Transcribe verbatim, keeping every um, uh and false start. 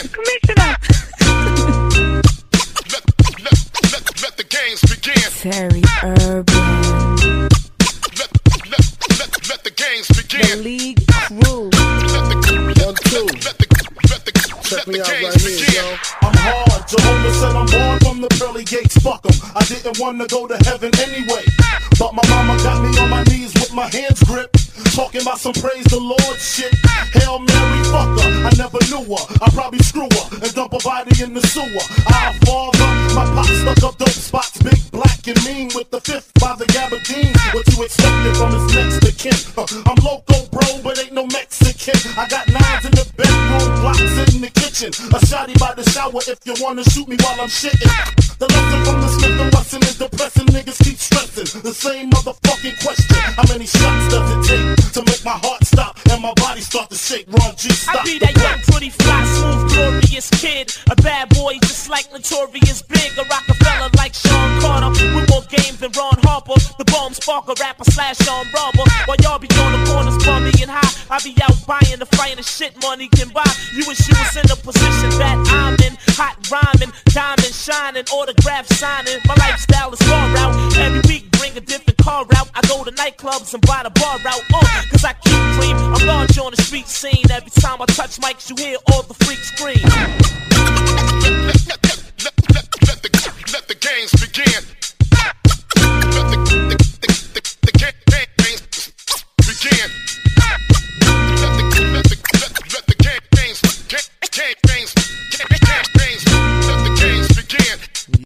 Commissioner. let, let, let, let the games begin. Very urban. Let, let, let, let the games begin. The League Crew. Let the, One, two. let the, let the, Check let me the out games right here, begin. yo. I'm hard, Jehovah said I'm born from the pearly gates, fuck 'em. I didn't want to go to heaven anyway, but my mama got me on my knees with my hands gripped, talking about some praise the Lord shit. Hail Mary, fuck her, I never knew her. I probably screw her and dump her body in the sewer. Our father, my pop stuck up dope spots, big, black, and mean with the fifth by the gabardine. What you expected from his next to kin? Uh, I'm loco, bro, but ain't no Mexican. I got nines in the bedroom, blocks in the kitchen. A shotty by the shower if you wanna shoot me while I'm shitting. The lesson from the Smith and Wesson is depressing. Niggas keep stressing the same motherfucking question. How many shots does it take to make my heart stop and my body start to shake? Ron G, stop. I be that young, pretty, fly, smooth, glorious kid. A bad boy just like Notorious Big. A Rockefeller like Sean Carter. With more game than Ron Harper. The bomb sparker, rapper slash Sean Barber. While y'all be on the corners, bumming and high, I be out buying the finest shit money can buy. You wish you was in the position that I'm in. Hot rhyming, diamond shining, autograph signing. My lifestyle is far out. Every week bring a different car out. I go to nightclubs and buy the bar out. Uh, Cause I keep cream. I'm large on the street scene. Every time I touch mics, you hear all the freaks scream. Let, let, let, let, let, let, the, let the games begin.